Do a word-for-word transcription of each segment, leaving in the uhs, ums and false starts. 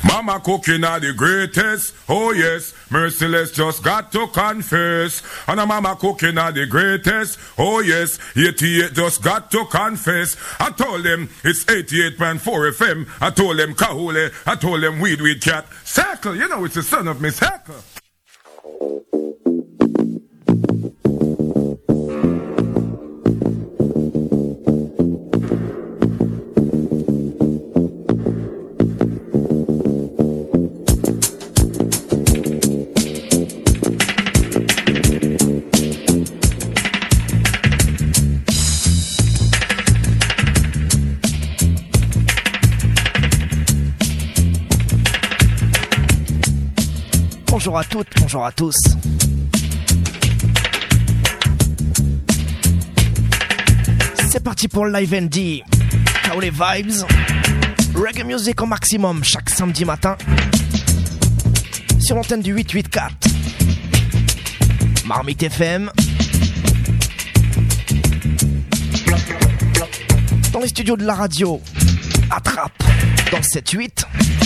Mama cooking are the greatest. Oh yes, Merciless just got to confess. And a mama cooking are the greatest. Oh yes, eighty-eight just got to confess. I told them it's eighty-eight point four F M. I told them Kahule. I told them Weed Weed Cat. Circle, you know it's the son of Miss Hacker. Bonjour à toutes, bonjour à tous. C'est parti pour le Live N D. K O les vibes. Reggae music au maximum chaque samedi matin. Sur l'antenne du huit cent quatre-vingt-quatre. Marmite F M. Dans les studios de la radio. Attrape dans sept huit.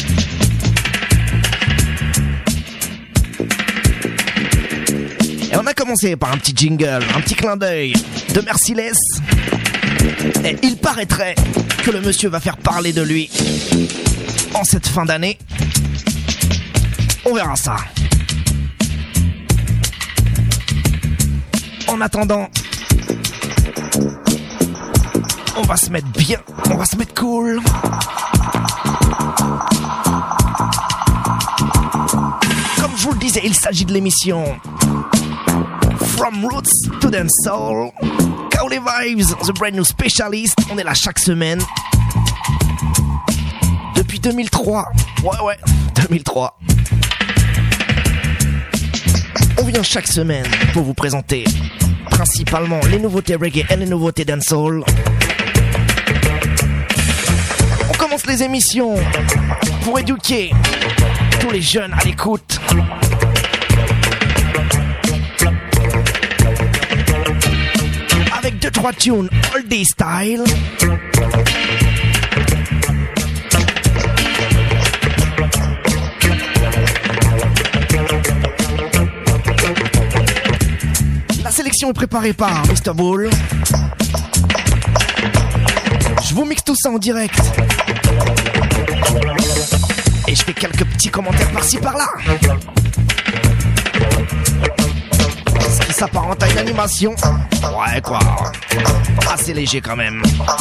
Et on a commencé par un petit jingle, un petit clin d'œil de Merciless. Et il paraîtrait que le monsieur va faire parler de lui en cette fin d'année. On verra ça. En attendant, on va se mettre bien, on va se mettre cool. Comme je vous le disais, il s'agit de l'émission From Roots to Dancehall, K O les vibes, the brand new specialist. On est là chaque semaine depuis deux mille trois. Ouais ouais, deux mille trois. On vient chaque semaine pour vous présenter principalement les nouveautés reggae et les nouveautés dancehall. On commence les émissions pour éduquer tous les jeunes à l'écoute. Avec deux trois tunes oldie style. La sélection est préparée par mister Bull. Je vous mixe tout ça en direct. Et je fais quelques petits commentaires par-ci par-là. Ce qui s'apparente à une animation. Ouais quoi. Assez léger quand même.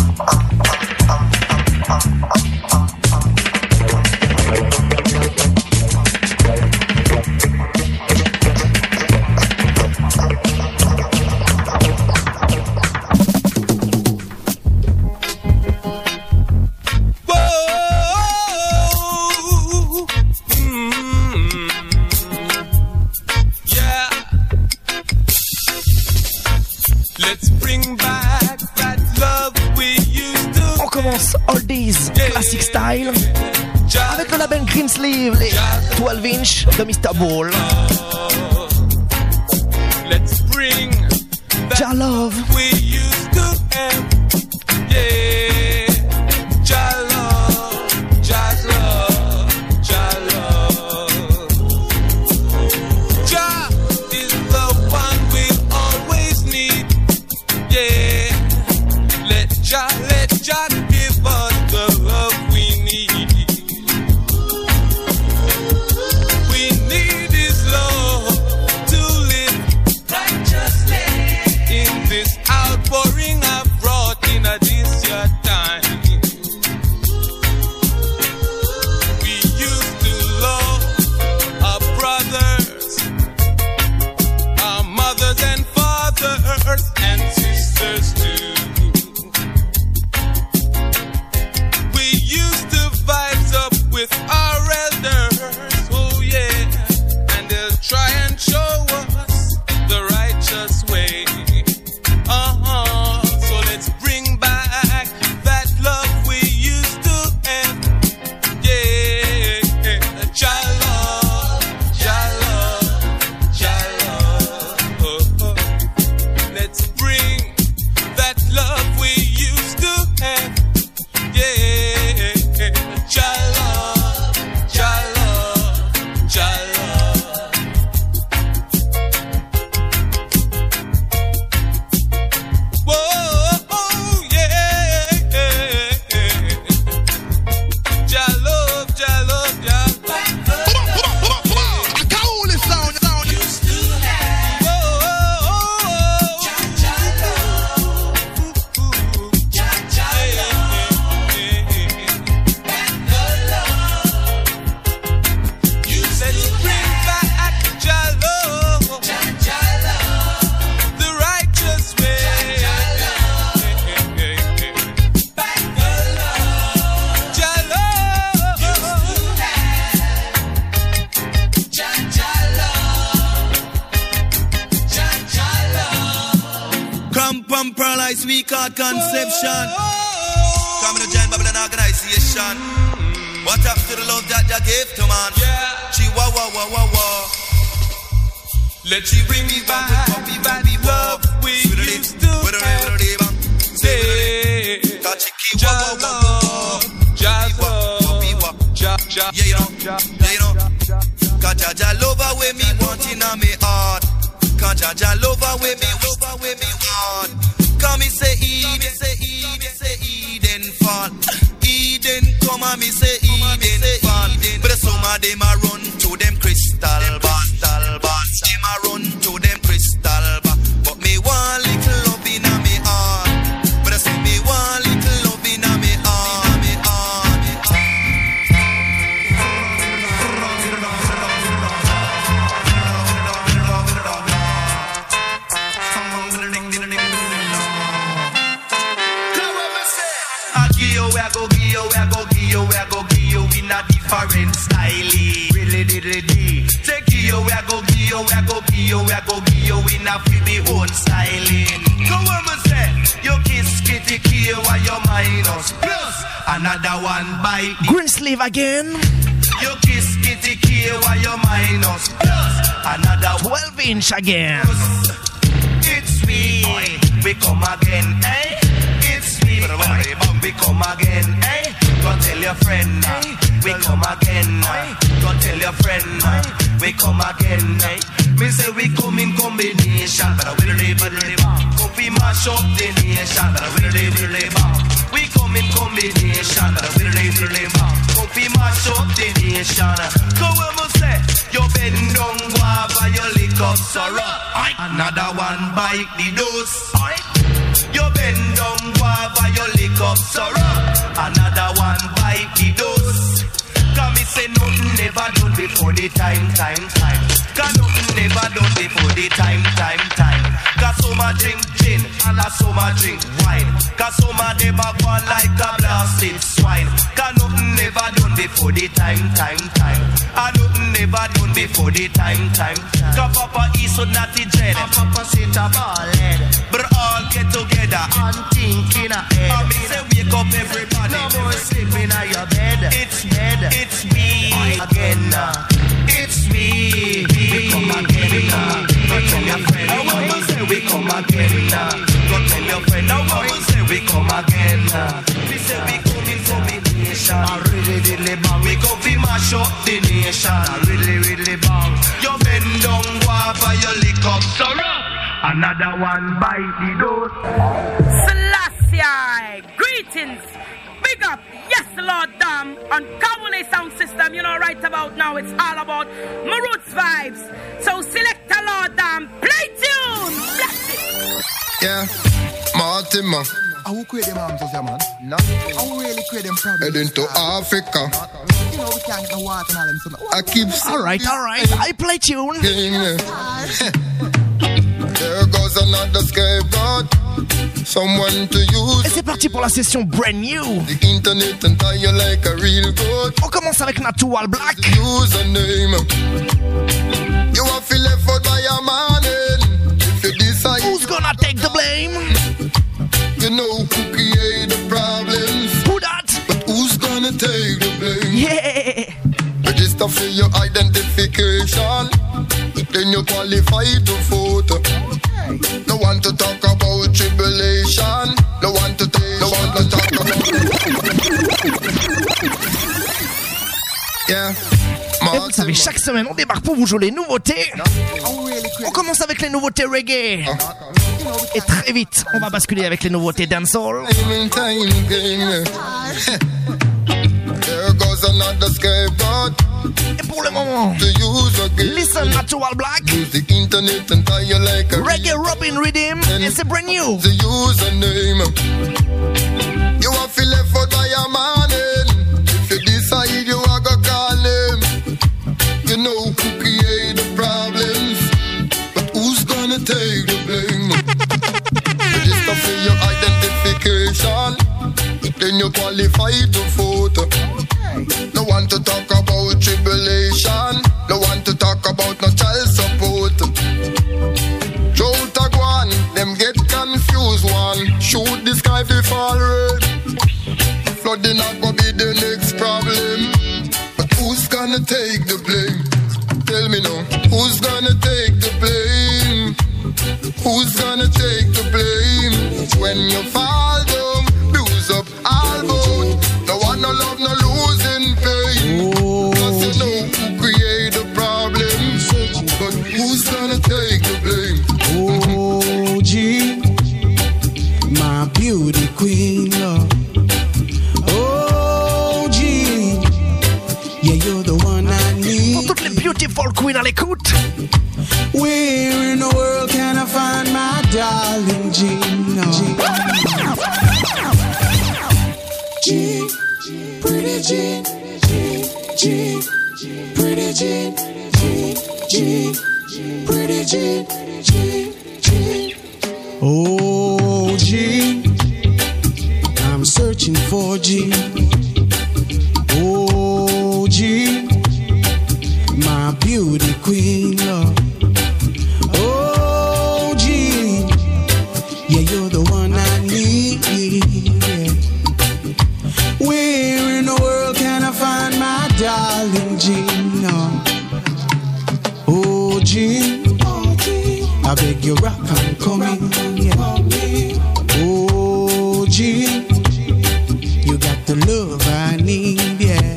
Classic style avec le label Green Sleeve, les twelve inch de mister Bull. Let's bring Jah Love. We used to have, yeah. Jah Love, Jah Love, Jah Love. Jah is the one we always need, yeah. Let Jah, let Jah give us the love we need. We need His love to live righteously in this outpouring I've brought in a this your time. paralyzed, we called conception. Coming to join Babylon organization. What happens to the love that you gave to man? Yeah. She wah wah wah wah wah. Let she bring me back with puppy baby love we used to have. Say, Jah love, Jah love, Jah Jah. Yeah, you know, yeah, you know. Cause Jah Jah love her way me want in a me heart. Cause Jah Jah love her way me, love her way me want. Come me say Eden, say Eden, say Eden fall. Eden come and me say Eden fall. But some of them a run to them crystal ball, ball. Them a run to them crystal ball. But me want little love in a me heart. But I say me want little love in a me heart, me heart, me heart. I give you, I go give you, I go give you, I go give you in a different style. Really, really, really. Take you, I go give you, I go give you, I go give you in a feel me own styling. Go on, me say, you kiss kitty kill while you minus plus another one bite. Green sleeve again. You kiss kitty kill while you minus plus another twelve inch again. It's me, we come again, eh? It's me, we come again, eh? Go tell your friend, eh? We come again, eh? Go tell your friend, eh? We come again, eh? Me say we come in combination, but I will live, will live. Come we mash up the nation, but I will live, will live. We come in combination, but I will live, will live. Come we mash up the nation. Go on, me say, you bend down, guava, you lick up sorrow. Another one bite the dose. You bend down, guava, you lick up sorrow. Another one bite the dose. Cause me say nothing never done before the time, time, time. Cause nothing never done before the time, time, time. Cause some a drink gin and a some a drink wine. Cause some a them a go like a blasted swine. Cause nothing never done before the time, time, time. And nothing never done before the time, time. Cause Papa is so naughty dread and Papa sit a ball head. But all get together and think in a head. And me say wake up everybody. No more sleeping on your bed. It's bed. It's me again. It's me. We come again. Go tell your friend. I want to say we come again. Go tell your friend. I want to say we come again. We say we come in combination. I really, really bang. We come to mash up the nation. I really, really bang. You bend down, guava, you lick up sorrow. Another one bite the dose. Selassie, greetings. Big up, yes, Lord Damn, on Kabule Sound System. You know, right about now, it's all about my roots vibes. So select a Lord Damn, play tune, bless it. Yeah, Martin, I will create them arms, man. No. I will really create them problems. Heading to Africa. You know, we can't get the water and all them. So I keep alright, alright. I play tune. There goes another scapegoat. Someone to use. Et c'est parti pour la session brand new. The internet and tie you like a real goat. On commence avec Natural Black. Username. You are feel left out by your man. If you decide. Who's gonna take the blame? You know who create the problems. Who that? But who's gonna take the blame? Yeah. Register for your identification. Then you qualify to vote. No one to talk about tribulation. No one to take. No one to talk about. Yeah. Et vous savez, chaque semaine, on débarque pour vous jouer les nouveautés. On commence avec les nouveautés reggae. Et très vite, on va basculer avec les nouveautés dancehall. There goes another scapegoat. Et pour le moment, listen Natural Black. Use the internet and tie you like a Reggae Robin Rhythm. Et c'est brand new. The username. You are feel left out by your man. If you decide you are gonna call him. You know who create the problems. But who's gonna take the blame? Register for your identification. Then you qualify to vote. No one to talk about tribulation. No one to talk about no child support. Joe Tagwan, them get confused one. gonna take the blame? Tell me now, who's gonna take the blame? Who's gonna take the blame? When you fall down, bruise up all bone. No one no love, no losing pain. Cause you know who create the problem. But who's gonna take the blame? Oh, G, my beauty queen, love. Oh, G, yeah, you're the one I need. Pour toutes les beautiful queens à l'écoute. Where in the world can I find my darling G? No. G, pretty G, G, G, pretty G, G, G, pretty G, G, G. Oh, G, I'm searching for G. Oh, G, my beauty queen, love. Oh, G, yeah, you're the one I need. Yeah. Where in the world can I find my darling G? No. Oh, G, I beg you rock and come in. Yeah. Oh, G, you got the love I need. Yeah.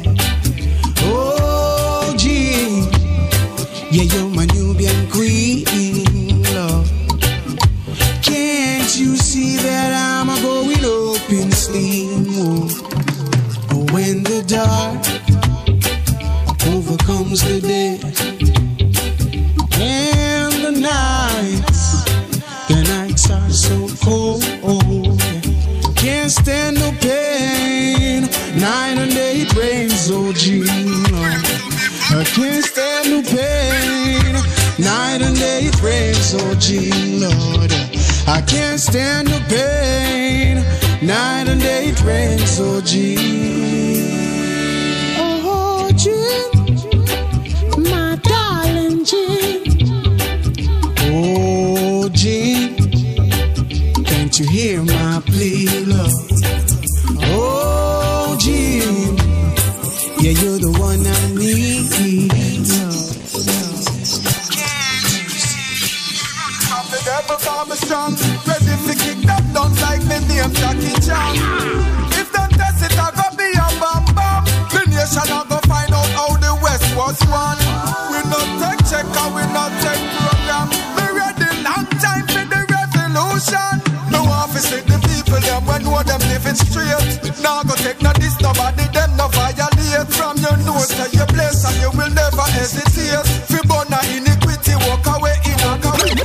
Oh, G, yeah, you're my Nubian queen, love. Can't you see that I'm a going up in steam? Oh, when the dark overcomes the day, and the nights, the nights are so cold. Can't stand no pain, night and day it rains, oh G, Lord. I can't stand no pain, night and day it rains, oh G, Lord. I can't stand no pain, night and day it rains, oh G. Oh G, my darling G. Oh G, can't you hear my plea, love? Oh G, yeah, you're the one I need. I'm the devil, I'm strong. Ready to kick them down like me name Jackie Chan. If them test it, I go be a bam bam. The nation I go find out how the West was won. We not take check and we not take program. We ready long time for the revolution. No office with the people, them we know them living straight. Now go take no this, nobody them no violate. From your nose to your place and you will never hesitate. Fi born a iniquity, walk away in a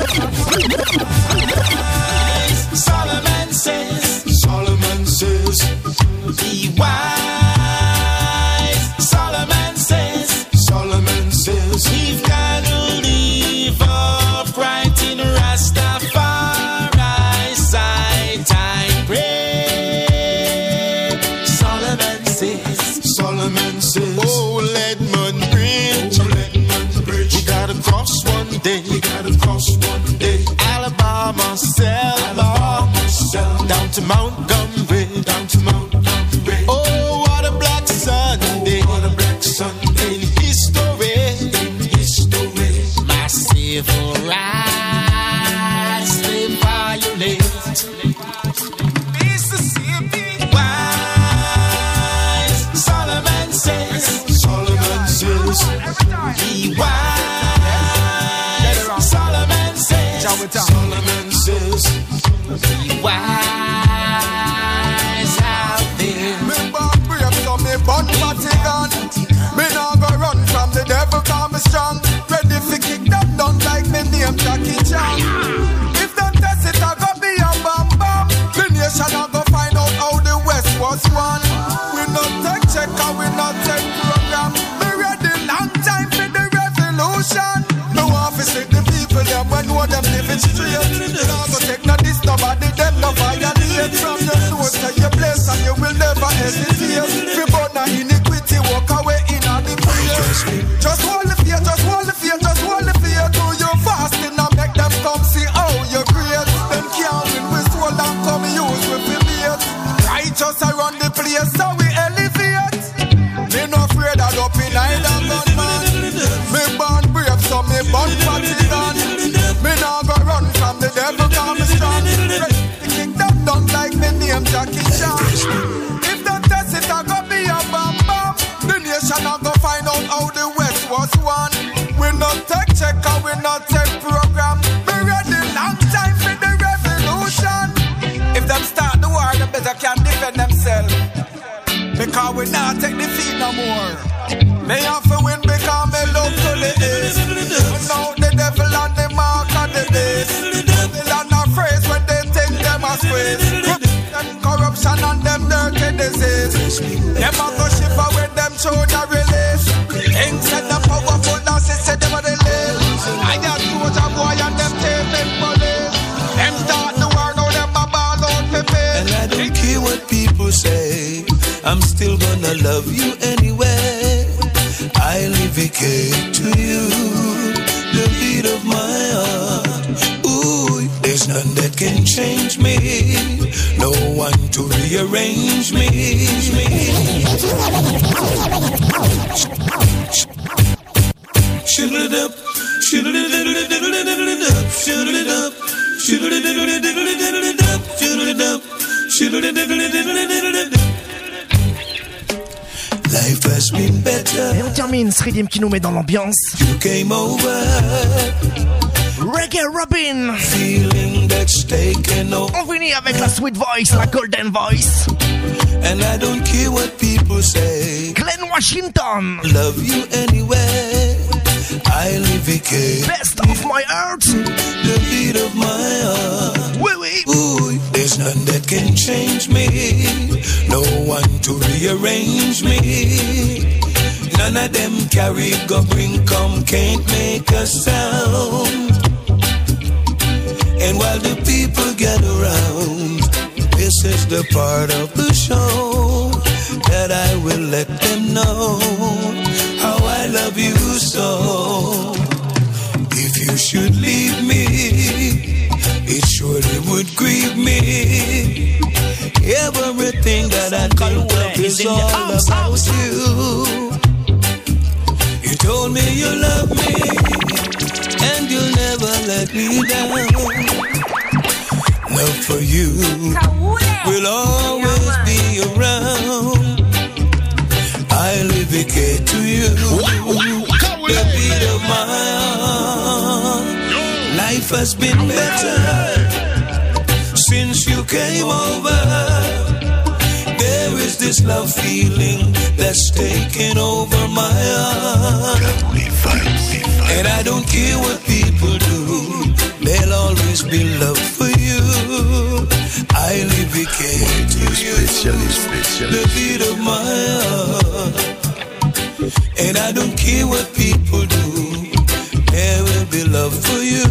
Solomon says, Solomon says, be wise. Solomon says, Solomon says, we've got to live upright in Rastafari side time pray. Solomon says, Solomon says, oh, Ledmond Bridge, oh, Ledmond Bridge, we gotta cross one day, we gotta cross one day. Alabama, Selma, Selma, down to Montgomery, down to Montgomery. Oh, what a black Sunday, what a black Sunday in history, in history. My civil rights they violate. Mississippi, wise. Solomon says, Solomon says, be wise. Solomon says, Solomon says, be wise out there. Remember, brave so me bun Vatican. Me now go run from the devil, come me strong. Ready to kick them down like me name Jackie Chan. If them test it, I go be a bam bam. The nation I go find out how the West was won. We not take check and we not take program. We ready long time for the revolution. No office with the people, them we know them living straight. we not take defeat no more. May have to win because me look to the east. Now the devil and the mark of the beast. Devil and a phrase when they think them a squeeze. Them corruption and them dirty disease. Them a go shiver when them shoulder release. King said the powerful Nancy said them a the live. I just know a boy and them taping police. Them start the war now them a ball out for face. And I don't care what people say, I'm still gonna love you anyway. I dedicate to you the beat of my heart. Ooh, there's none that can change me, no one to rearrange me. Shoot it up, shoot it up, shoot it up, shoot it up, shoot it up, shoot it up. Life has been better. Et on termine ce rythme qui nous met dans l'ambiance. You came over. Reggae Robin. Feeling that's taken over. On finit avec la sweet voice, la golden voice. And I don't care what people say. Glenn Washington. Love you anyway. I live again. Best of my heart. The beat of my heart. Oui, oui. Ooh, there's none that can change me. No one to rearrange me. None of them carry, go bring, come, can't make a sound. And while the people gather around, this is the part of the show that I will let them know how I love you so. If you should leave me, it surely would grieve me. Everything that I think of is all about you. You told me you love me, and you'll never let me down. Love for you will always be around. I dedicate to you the beat of my heart. Life has been better since you came over. There is this love feeling that's taking over my heart. And I don't care what people do, there'll always be love for you. I dedicate to you the beat of my heart. And I don't care what people do, there will be love for you.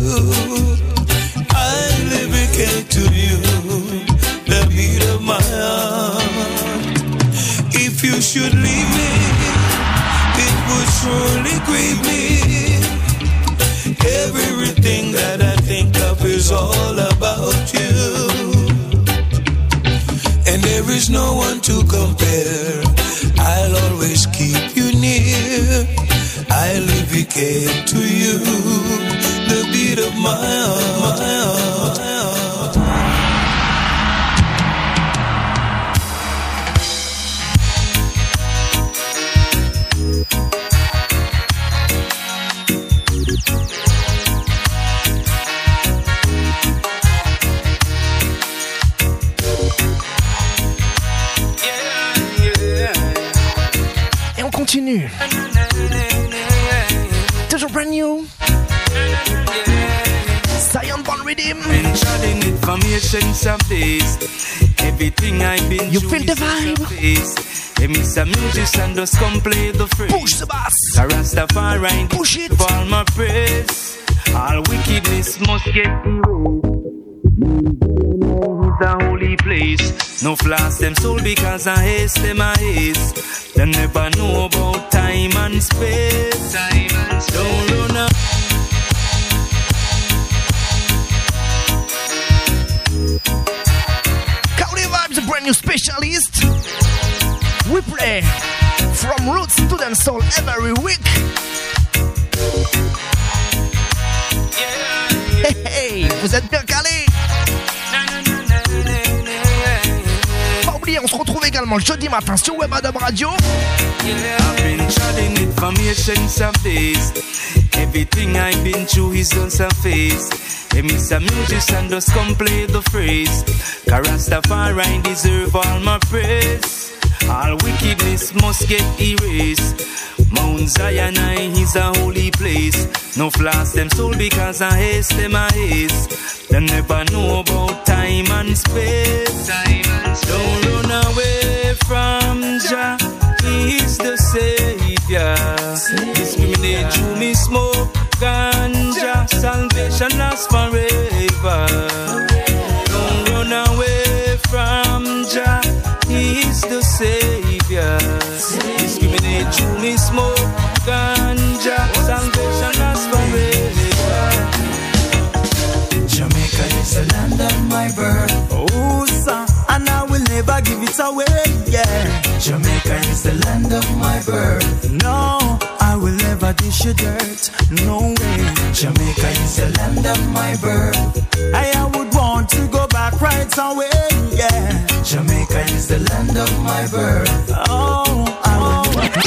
I dedicate to you the beat of my heart. If you should leave me, it would surely grieve me. Everything that I think of is all about you. And there is no one to compare. I'll always keep you near. I dedicate to you the beat of my heart, my heart. Continue. Toujours brand new. Zion Born Rhythm. You feel the vibe. Push the bass. Push it. All wickedness must get erased. The holy place. No flash them soul because I haste them I haste. They never know about time and space. Time and space. Don't run up. Cowley Vibes, a brand new specialist. We play from roots to dancehall every week. Hey, hey, vous êtes bien calés. On se retrouve également le jeudi matin sur Web Adam Radio. I've been treading informations of this. Everything I've been through is on surface. Hey, Mister Musician, just come play the phrase. Rastafari deserve all my praise. all wickedness must get erased. Mount Zion is a holy place. No flash them soul because I haste them I haste. Them never know about time and space. Time and space. Don't run away from Jah, He is the Savior. Discriminate you, me smoke ganja, salvation lasts forever. Don't run away from Jah, He is the Savior. Discriminate you, me smoke ganja, salvation lasts forever. Jamaica is the land of my birth. Oh, sir, and I will never give it away, yeah. Jamaica is the land of my birth. No, I will never dish your dirt, no way. Jamaica is the land of my birth. I, I would want to go back right away, yeah. Jamaica is the land of my birth. Oh, I will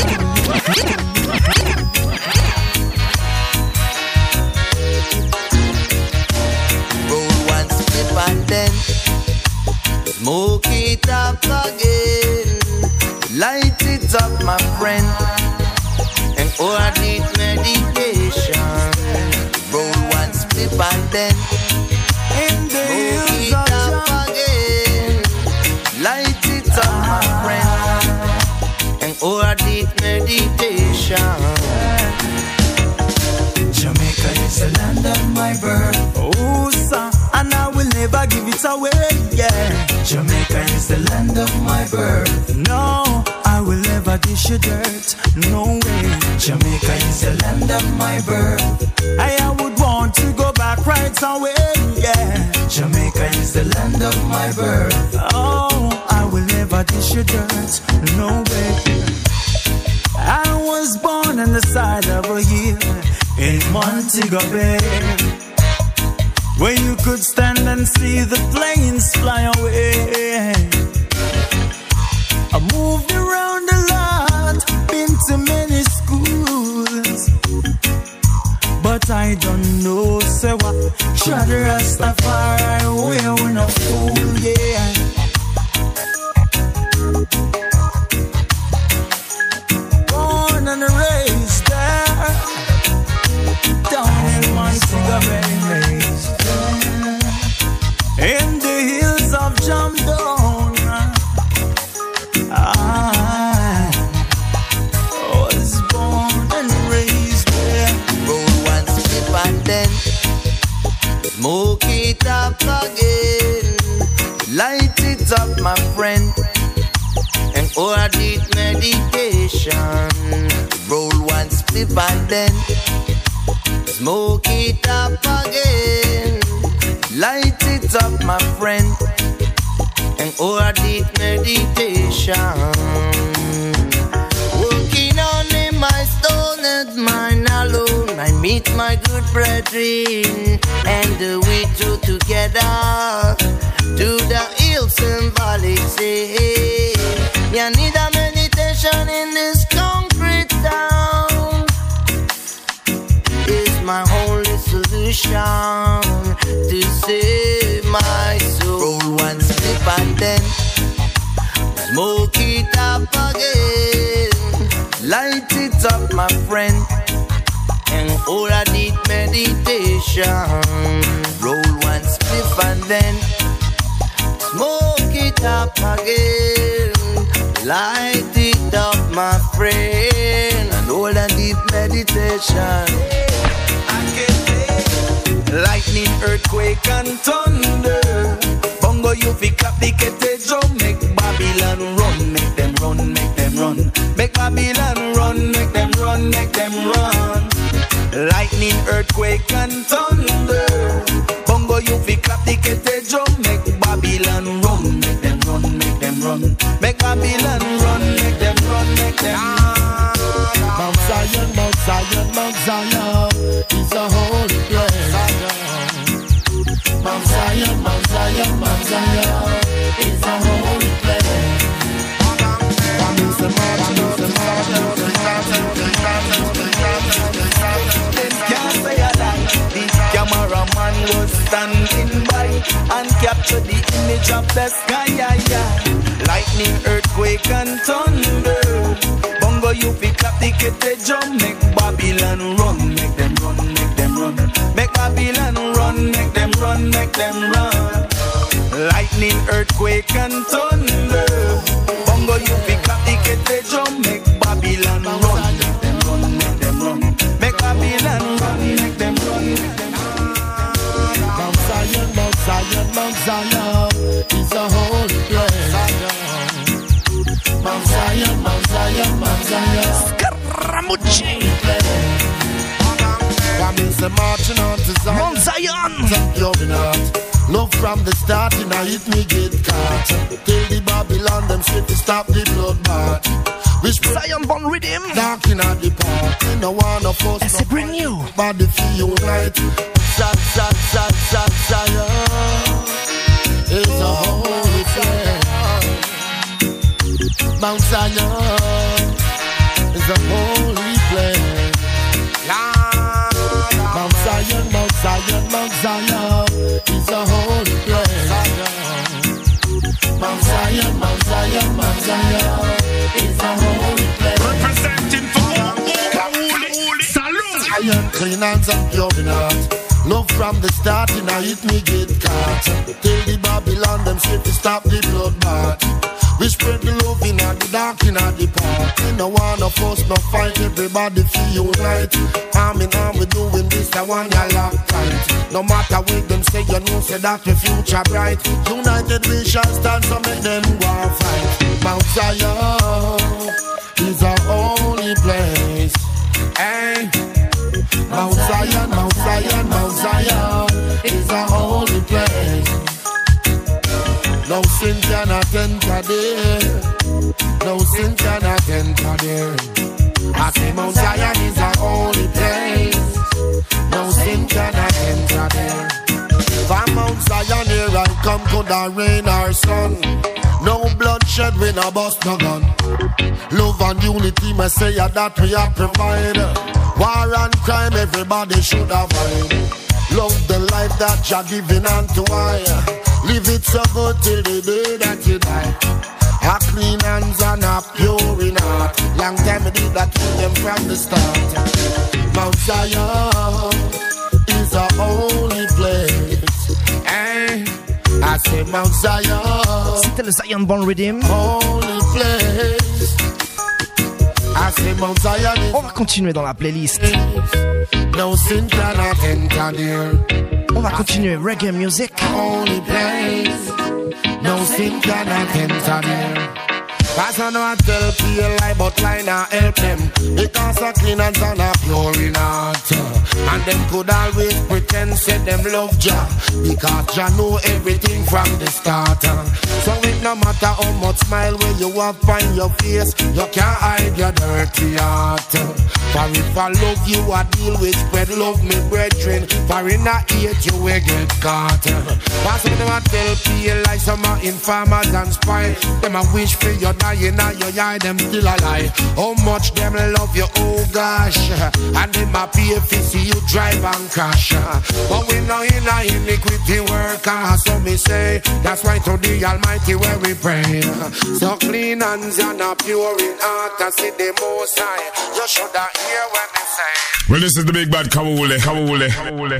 and then smoke it up again, light it up, my friend, and order it meditation. Roll one split and then smoke it up again, light it up, my friend, and order it meditation. Jamaica is the land of my birth. Oh, sir, and I will never give it away, yeah. Jamaica is the land of my birth. No, I will never dish your dirt, no way. Jamaica is the land of my birth. I, I would want to go back right away, yeah. Jamaica is the land of my birth. Oh, I will never dish your dirt, no way. I was born on the side of a hill in Montego Bay, where you could stand and see the planes fly away. I moved around a lot, been to many schools, but I don't know, say what. Try the Rastafari way, we're no fool, yeah. Born and raised there, down in Montego Bay, in the hills of Jamdown. I was born and raised there. Roll one split and then smoke it up again, light it up, my friend, and order it meditation. Roll one split and then smoke it up again, light it up, my friend, and order it meditation. Working on in my stoned mind alone, I meet my good brethren, and we two together to the hills and valleys. You need a meditation in this concrete town. Is my only solution to save my soul. Roll one slip and then smoke it up again, light it up, my friend, and all I need meditation. Roll one spliff and then smoke it up again, light it up, my friend, and all I need meditation. Lightning, earthquake and thunder, bongo you fi clap the kettle drum, make Babylon run, make them run, make them run, make Babylon run, make them run, make them run. Lightning, earthquake and thunder, bongo you fi clap the kettle drum, make Babylon run, make them run, make them run, make Babylon run, make them run, make them run. Mount Zion, Mount Zion, Mount Zion is a holy place. Mount Zion, Mount Zion, Mount Zion is a holy place. Can't say a lie. The cameraman was standing by and captured the image of the sky. Yeah, yeah. lightning, earthquake and thunder. Bongo you pick up the kete jump, make Babylon run, make them run, make them run. Make Babylon run, make them run, make them run. Lightning, earthquake and thunder. Bongo you pick up the kete jump, make Babylon run, make them run, make them run. Make Babylon run, make them run, make them run. Mount Zion, Mount Zion, Mount Zion is a holy place. Mount Zion, Mount Zion, Mount Zion. Scaramucci. Marching on to Zion. Mount Zion. Love from the start, and I hit me get caught. Till the Babylon, them straight to stop the bloodbath. Which Zion born rhythm. Dark in the park. No one of us. It's a brand new. Body feel unite. Zion, Zion, Zion, Zion is a holy place. Mount Zion is a holy place. Mount Zion, Mount Zion, Mount Zion is a holy place. Mount Zion, Mount Zion, Mount Zion is a holy place. Representing for Salute. Zion, clean hands and pure in heart. Love from the start, and I hit me get caught. Till the Babylon, them straight to stop the bloodbath. We spread the love in the dark in the park. No one of us no fight, everybody feel unite. Arm in arm we doing this, I want ya lock tight. No matter what them say, you know say that the future bright. United we shall stand, so make them go and fight. Mount Zion is our only place. Hey. Mount Zion, Mount Zion, Mount Zion is our holy place. No sin cannot enter there. No sin cannot enter there. I say Mount Zion is our holy place. No sin cannot enter there. From Mount Zion here I come, could I rain our sun. No bloodshed, we no bust no gun. Love and unity, me say yeah, that we have provide. War and crime, everybody should avoid. Love the life that you're giving unto I. Live it so good till the day that you die. A clean hands and a pure in heart. Long time I did that with them from the start. Mount Zion is a holy place. Hey, I say Mount Zion. C'était le Zion Born Rhythm. Holy place. I say Mount Zion is. On va continuer dans la playlist. No sin cannot enter there. On va continuer reggae music. Holy place. No sin cannot enter there. Cause I know I tell people lie, but lie not help them. Because a clean hands and a pure in heart. And them could always pretend say them love Jah. Because Jah know everything from the start. So it no matter how much smile when you have on your face, you can't hide your dirty heart. For if I love you, I deal with spread love me brethren. For in a hate you will get caught. Cause when I tell people like some are informers and spies, them I wish for your dying and your eye, them still alive. How much them love you, oh gosh. And them a pay if you see you drive and crash. But we know in a iniquity work, so me say, that's why to the Almighty where we pray. So clean hands and a pure in heart, I see the Most High. You should have hear when they say. Well, this is the big bad Kawule, Kawule, Kawule.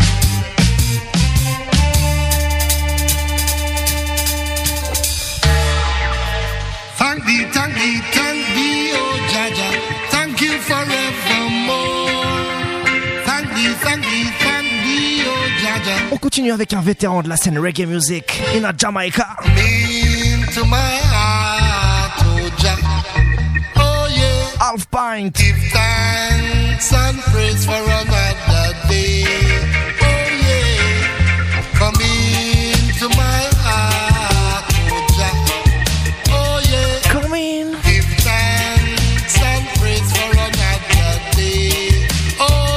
Thank thee, thank thee, thank thee, oh Jaja. Thank you forevermore. Thank thee, thank thee, thank thee, oh Jaja. On continue avec un vétéran de la scène reggae music in a Jamaica. Into my heart, oh Jaja. Oh yeah. Half pint. Give thanks and praise for another day. Oh yeah. Come into my heart, oh Jaja. Oh yeah. Come in. Give thanks and praise for another day. Oh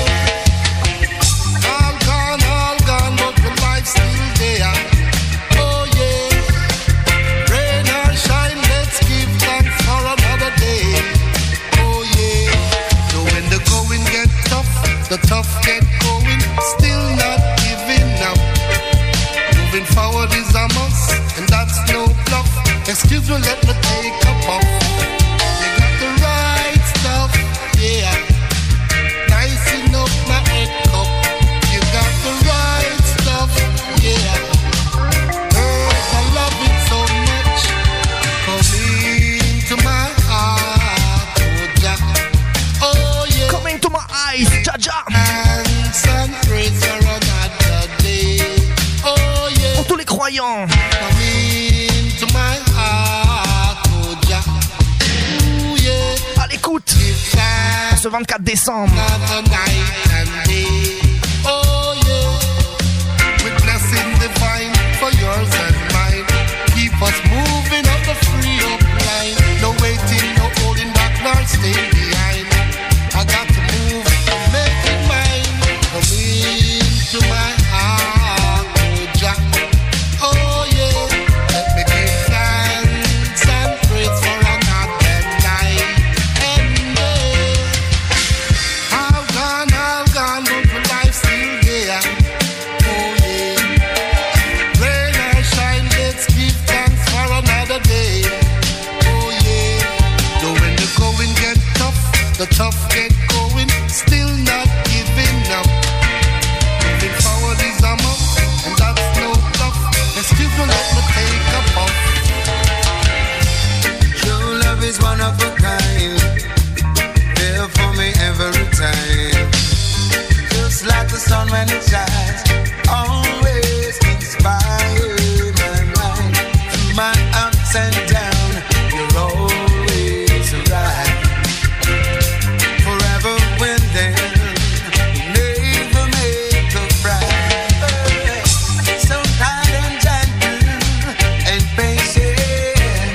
yeah. All gone, all gone, but the life still there. Oh yeah. Rain or shine, let's give thanks for another day. Oh yeah. So when Ice, Jaja. Pour tous les croyants. À l'écoute. Ce vingt-quatre décembre. Oh yeah, with blessing divine for yours and mine. Keep us moving up the free up line. No waiting, no holding back, nor staying behind. I got to move and make it mine. Come into my heart, oh Jah. Oh yeah, let me give thanks and praise for another night and day. I've gone, I've gone, but my life's still there. Oh yeah, rain or shine, let's give thanks for another day. Oh yeah, though when the going get tough, the tough get going, still not giving up. Moving forward is a must, and that's no bluff. Excuse me, let me take a puff. True love is one of a kind, there for me every time. Just like the sun when it shines, always inspire my mind. Through my ups and downs, you're always right. Forever with them, never make a fright. So kind and gentle and patient,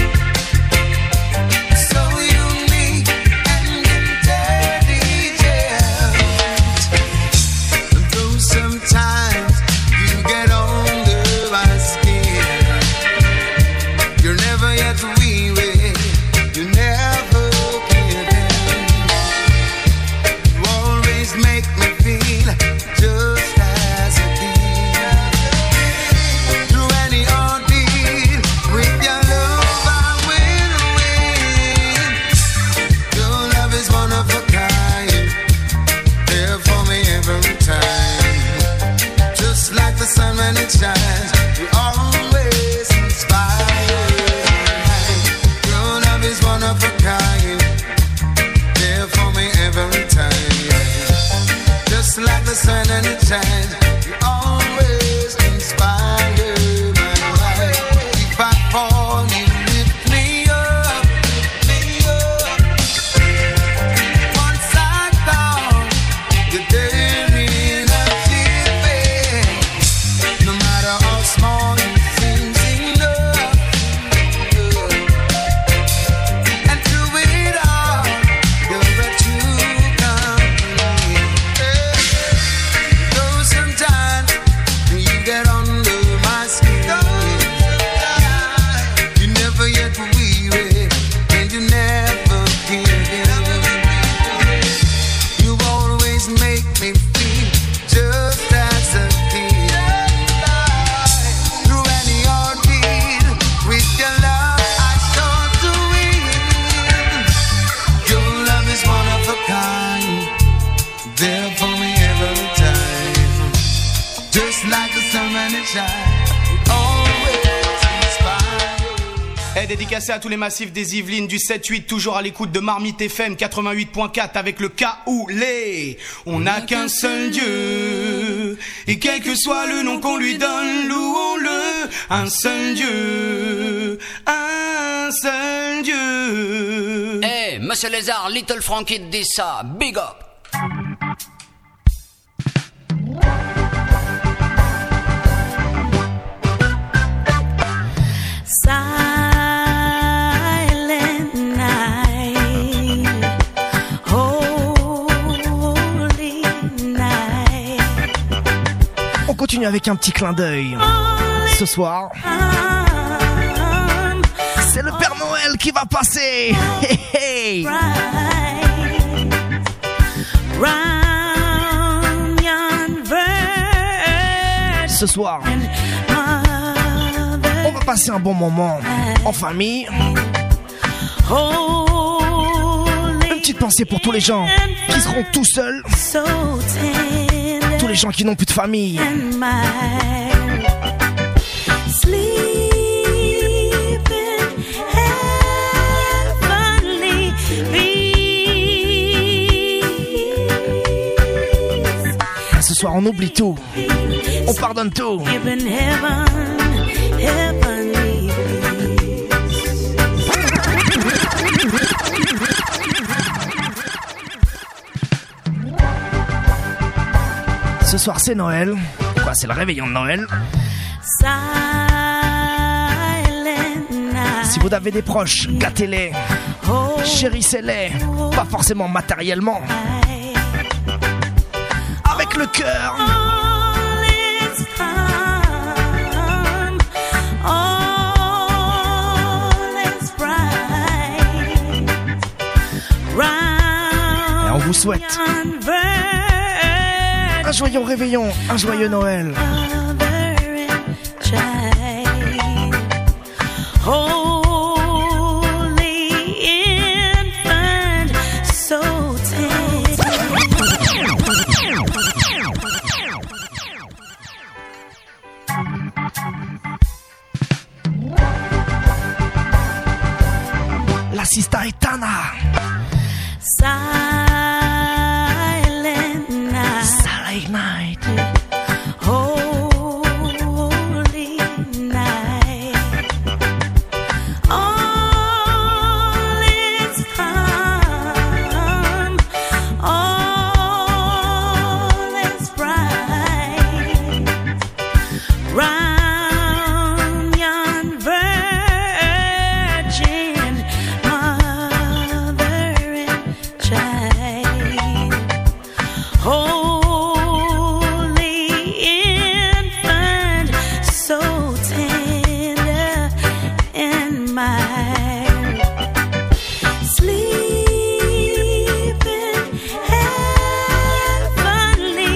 so unique and intelligent. Though sometimes you get under my skin, you're never yet weary, you never give in. You always make me feel just as a king. Through any ordeal, with your love I will win. Your love is one of a kind, there for me every time. Just like the sun when it shines, you always inspire. Your love is one of a kind, there for me every time. Yeah. Just like the sun when it shines, you always inspire my life. If I fall, you lift me up, lift me up. Once I fall, you're there in a jiffy. No matter how small it seems enough. And through it all, you're a true company. Though sometimes you get under my skin, you never yet weary, and you never give in. You always make me feel just as a kid. Through any ordeal, with your love I sure to win. Your love is one of a kind, there for me every time. Just like the sun when it shines, you always inspire. Eh, dédicacé à tous les massifs des Yvelines du sept huit, toujours à l'écoute de Marmite F M quatre-vingt-huit point quatre avec le Kaoulé. On n'a qu'un seul Dieu, et quel que soit le nom qu'on lui donne, louons-le. Un seul Dieu, un seul Dieu. Eh, Monsieur Lézard, Little Frankie dit ça, big up. Silent night, holy night. On continue avec un petit clin d'œil. Ce soir, c'est le Père Noël qui va passer. Hey, hey. Round yon verge. Ce soir, on va passer un bon moment en famille. Une petite pensée pour tous les gens qui seront tout seuls, tous les gens qui n'ont plus de famille. ce soir on oublie tout. On pardonne tout. Ce soir c'est Noël. Quoi, c'est le réveillon de Noël. Si vous avez des proches, gâtez-les, chérissez-les, pas forcément matériellement, avec le cœur. Et on vous souhaite un joyeux réveillon, un joyeux Noël. La Sista Etana. Silent night. Silent night. Holy night. All is calm. All is bright. Round yon virgin mother and child. Holy infant, so tender and mild. Sleep in heavenly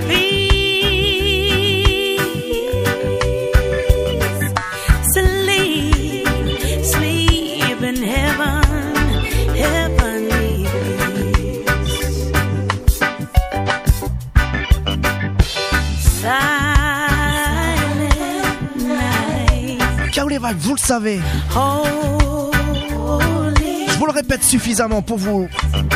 peace. Sleep, sleep in heaven, heavenly peace. Silent night. Kaolé Vibe, vous le savez. Holy Je vous le répète suffisamment pour vous.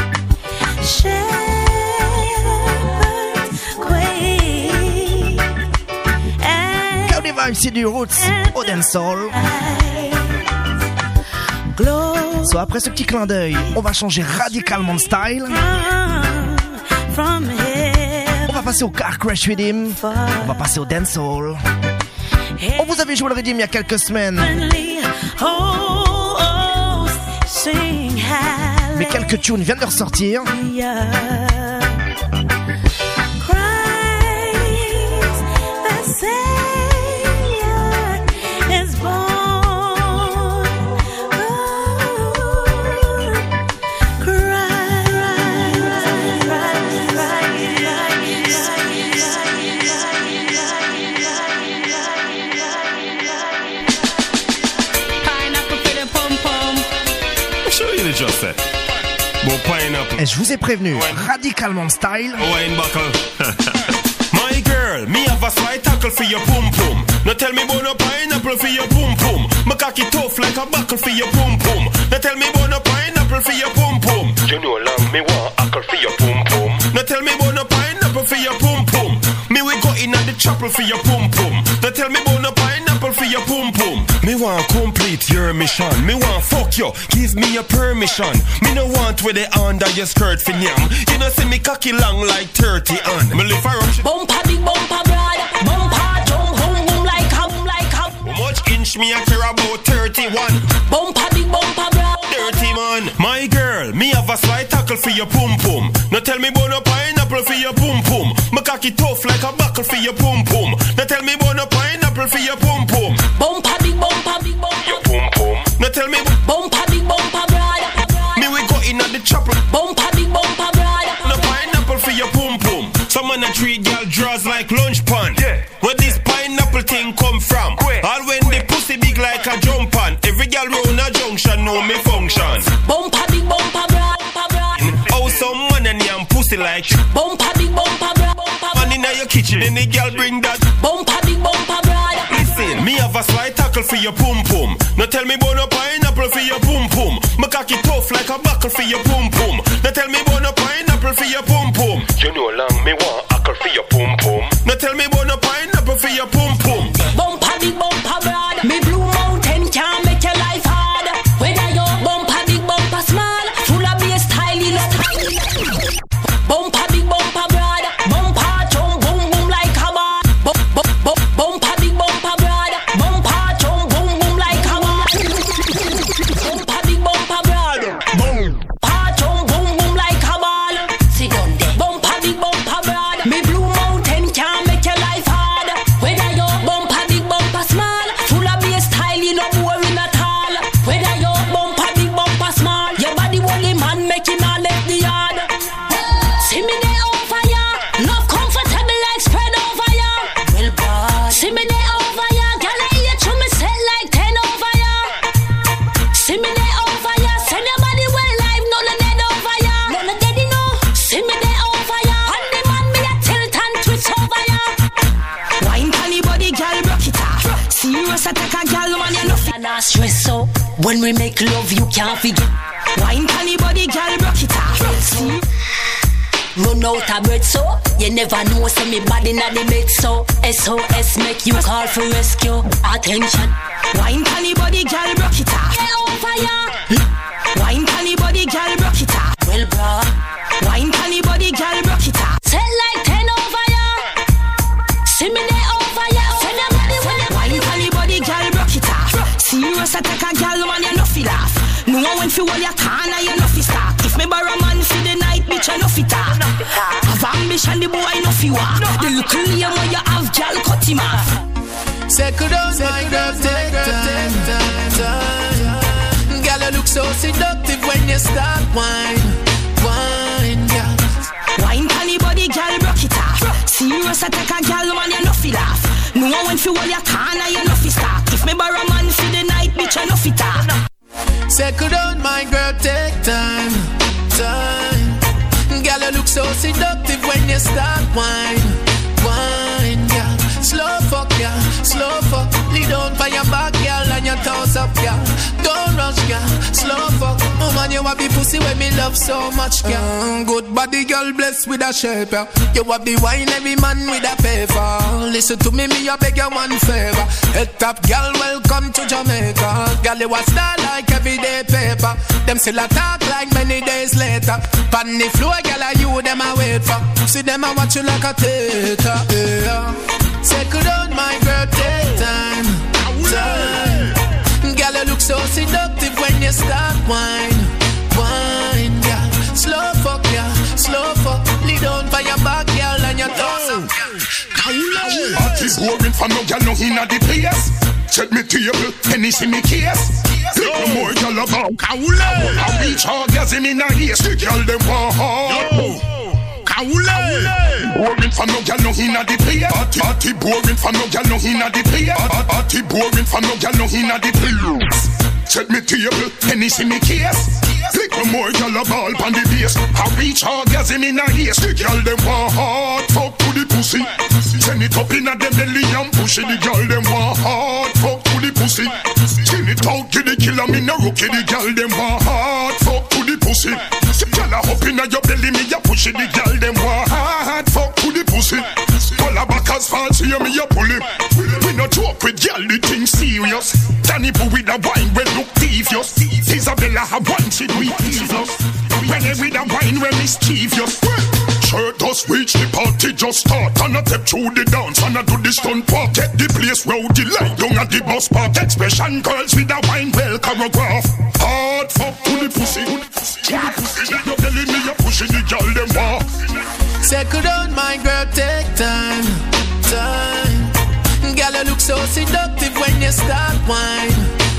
shepherd's queen. Kaolé Vibe, c'est du roots au dancehall. So, après ce petit clin d'œil, on va changer radicalement de style. From On va passer au car crash rhythm. On va passer au dancehall. On vous avait joué le rhythm il y a quelques semaines, heavenly host sing mais quelques tunes viennent de ressortir. hallelujah. Christ the Savior is born. Oh, Pineapple for the pom pom. Show you the just set. But pineapple. Et je vous ai prévenu, radicalement style. Wine buckle. My girl, me have a slight tackle for your pum pum. Now tell me about no pineapple for your pum pum. My cocky tough like a buckle for your pum pum. Now tell me about no pineapple for your pum pum. You know long me want ackle for your pum pum. Now tell me about no pineapple for your pum pum. Me we go in at the chapel for your pum pum. Now tell me about no pineapple for your pum pum. Me want complete your mission. Me want fuck you, give me a permission. Me no want with the under your skirt for yam. You know see me cocky long like thirty on. Me live for rush. Bumper big bumper brother, bumper jump home boom like a boom like a. How much inch me I care about thirty-one? Bumper big bumper brother, dirty man. My girl, me have a slight tackle for your pum pum. Now tell me about no pineapple for your pum pum. My cocky tough like a buckle for your pum pum. Now tell me about no pineapple for your pum pum. bumper big bumper big bumper. Your pum pum. Now tell me Bumper big bumper brother, me we go in at the chapel. bumper big bumper brother. No pineapple for your pum pum. Some man a treat girl draws like lunch pan. Yeah. Where this pineapple thing come from? Quick. All when the pussy big like a jump pan. Every girl round a junction know me function. Bumper big bumper brother. Oh, some man and yam pussy like Bumper big bumper brother. man in your kitchen. Any girl bring that Bumper big bumper brother. Listen, me have a slight tackle for your pum pum. Now tell me about no pineapple for your pum pum. My cocky tough like a buckle for your pum pum. Now tell me about no pineapple for your pum pum. You know long me want ackle for your pum When we make love, you can't forget. Wine funny body, girl, rock it off. See? Run out of breath, so you never know. So me body na the bed, so S O S make you call for rescue. Attention. Wine funny body, girl, rock it off. Get on fire. Wine funny body, girl, rock it off. Well, bro. Wine funny body, girl, rock it off. Tell like ten over ya. See me there over ya. Send your body when you wine funny body, girl, rock it off. Serious attack a girl, man, you no feel laugh. No one when fi hold your corner, you no fi stop. If me borrow man for the night, bitch, you no fi talk. Have ambition, the boy no fi walk. The little lame when you have, girl, cut him off. Second on my girl, take time, time, time. Girl, you look so seductive when you start wine, wine, girl. Wine funny body, girl, rock it off. Serious attack a girl, man, you no fi laugh. No one when fi hold your corner, you no fi stop. If me borrow man for the night, bitch, you no fi talk. Settle down, my girl, take time, time. Girl, you look so seductive when you start wine, wine, girl. Slow fuck, girl, slow fuck. Lead on by your back, girl, and your toes up, girl. Don't rush, girl, slow fuck. Oh man, you have the pussy when me love so much, girl. Uh, good body, girl, blessed with a shape, yeah. You have the wine, every man with a paper. Listen to me, me, I beg you one favor. Head top, girl, welcome to Jamaica. Girl, you a star like everyday paper. Them still a talk like many days later. Pan the floor, girl, are you them a wait for? See them a watch you like a theater, yeah. Settle down, my girl, take time, time. Girl, you look so seductive when you start wine, wine, girl. Slow fuck, girl, slow fuck. Lead on by your back, girl, and your toes up, girl. Party's boring for no girl, no inna the place. Check me table, penny see me case. Little more girl about Kaule. I reach orgasm in a haste, the girl them want hard. Kaule. Boring for no girl, no inna the place. Party, party boring for no girl, no inna the place. Party boring for no girl, no inna the place. Check me table, penny see me case. Little more girl a ball pon the base. I reach orgasm in a haste. The girl them want hard, fuck to the pussy. Send it up inna them belly and push it. The girl them want hard, fuck to the pussy. Send it out to the killer, me no rookie. The girl them want hard, fuck to the pussy. Girl a hop inna your belly, me a push it. The girl them want hard, fuck to the pussy. Pull a back as far as you me a pull it. We no joke with girl, the thing serious. Danny put with a wine when look devious. Isabella have one she do it evil. When every the wine when mischievous. Shirt just reach the party just start. And I step through the dance and I do the stunt walk. Get the place where the line down at the bus park. Expression girls with a wine well choreograph. Hard fuck to the pussy. To the pussy. You're telling me you're pushing the girl them walk. Settle down, my girl, take time, time. Girl, you look so seductive when you start wine,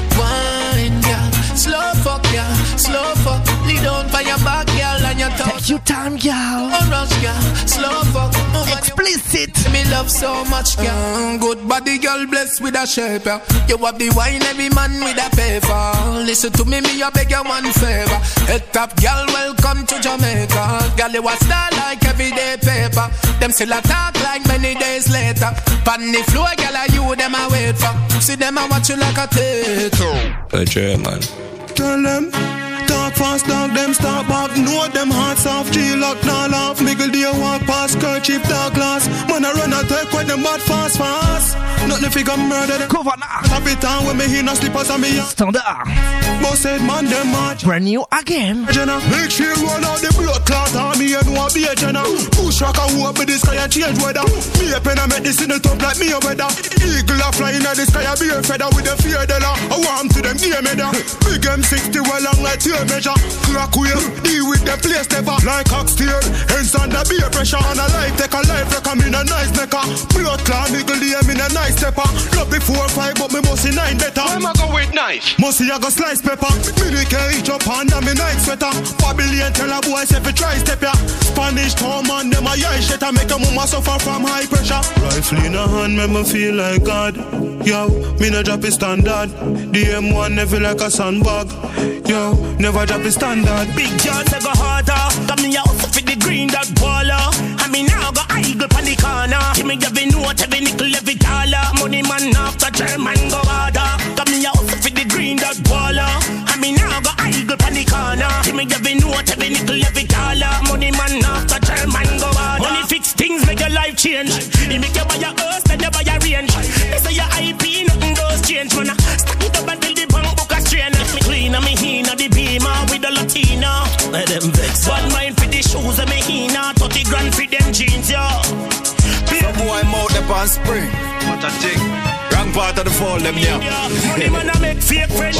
wine, girl. Slow fuck, girl, slow fuck. Lead on by your back, girl, and your toes. Take your time, girl. Don't rush, girl, slow fuck. Explicit. Me love so much, girl. Uh, good body, girl, blessed with a shape, yeah. You have the wine, every man with a paper. Listen to me, me, I beg you one favor. Head top, girl, welcome to Jamaica. Girl, you a star like everyday paper. Them still a talk like many days later. Pan the floor, girl, are you them a wait for? See them a watch you like a theater. A German. Tell them, talk fast, dog them stop back. Know them hearts off, G-lock, now laugh. Miggle dear walk past, kerchief, dark glass. Man I run a take with them bad fast, fast. Nothing figure murder them. Cover now. Happy time when me hear no slippers and me Standard. Boss said man them march. Brand new again. Jenna, make sure you roll out the blood clot on me and want be a Jenna. Push rock and hope with the sky and change weather. Me a pen and make this in the top like me a weather. Eagle a flying at the sky and be a feather with a fear della. I want to them game measure. Big M sixty well long like tail measure. Clock wheel, deal with them place never. Like oxtail, hands under be a pressure. And a life take a life like I'm in a nice necker. Blood clot, niggle the M in a nice stepper. Love before five but me must see nine better. Where am I go with knife? Must see I go slice pepper. Me can reach up under me night sweater. Babylon tell a boy say fi try step ya. Spanish town man them a yai shit. I make a mama suffer from high pressure. Rifle in a hand make me feel like God. Yo, me no drop it standard. The M one never like a sandbag. Yo, never drop it standard. Big John never harder. Got me out for the green dot baller. I mean now go eagle pan the corner. Give me every note, every nickel, every dollar. Money man after German go harder. Got me out for the green dot baller. change. You make you buy a house, then you buy a range. They say your I P, nothing goes change. Man, stack it up until the bank book a strain. Me clean and me hina the beamer with the Latina. Let them vex. One mind for the shoes and me hina. thirty grand for them jeans, yo. Some boy mouth up on spring. What a thing. Wrong part of the fall, them, yeah. Money man a make fake friends.